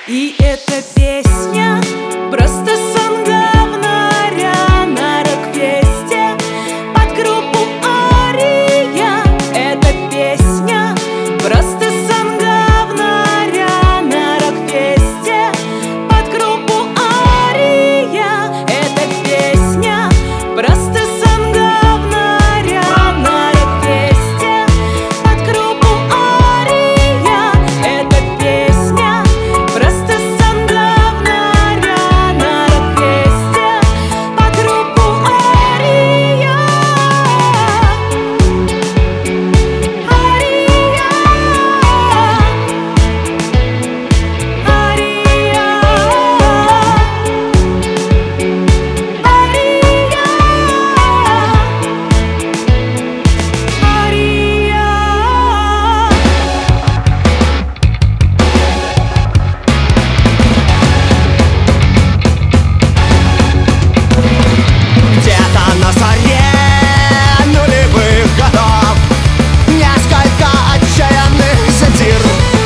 И эта песня просто сон говнаря на рок-фесте под группу Ария. Эта песня просто сон говнаря на рок-фесте под группу Ария. Эта песня просто сон говнаря на рок-фесте под группу Ария. Эта песня просто сон говнаря на рок-фесте под группу Ария. Где-то на заре нулевых годов несколько отчаянных сатир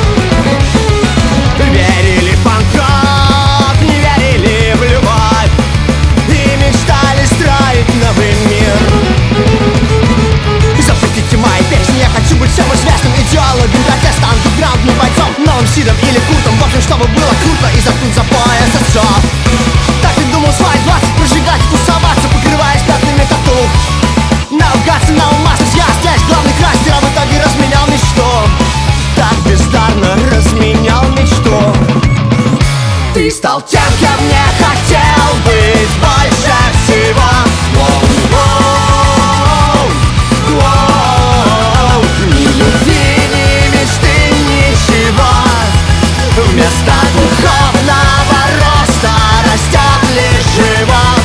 верили в панк-рок, не верили в любовь и мечтали строить новый мир. Запретите мои песни, я хочу быть всем известным идеологом протеста, андеграундным бойцом, новым Сидом или Куртом. В общем, чтобы было круто и заткнуть за пояс отцов. Так и думал свои 20 прожигать, тусоваться, покрываясь пятнами тату. Наугаться, наумастность, я здесь главный крастер, а в итоге разменял мечту. Так бездарно разменял мечту. Ты стал тем, кем не хотел быть больше всего. Ни любви, ни мечты, ничего. Вместо духовного роста растет лишь живот.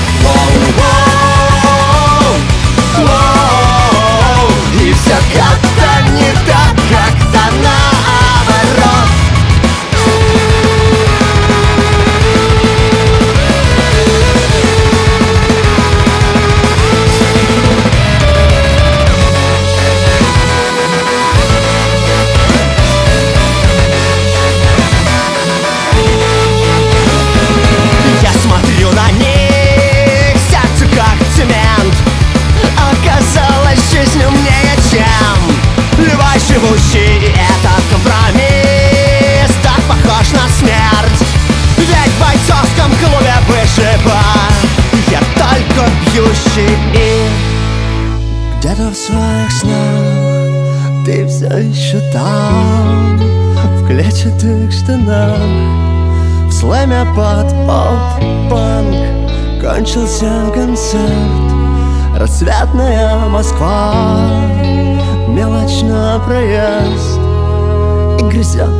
И все как-то не так, как-то наоборот. Я смотрю на них, сердце как цемент. Оказалось, жизнь умнее, чем любой живущий. Этот компромисс так похож на смерть. Ведь в бойцовском клубе вышиба я только пьющий. И где-то в своих снах ты все еще там, в клетчатых штанах, в слэме под поп-панк. Кончился концерт, рассветная Москва, мелочь на проезд и грызет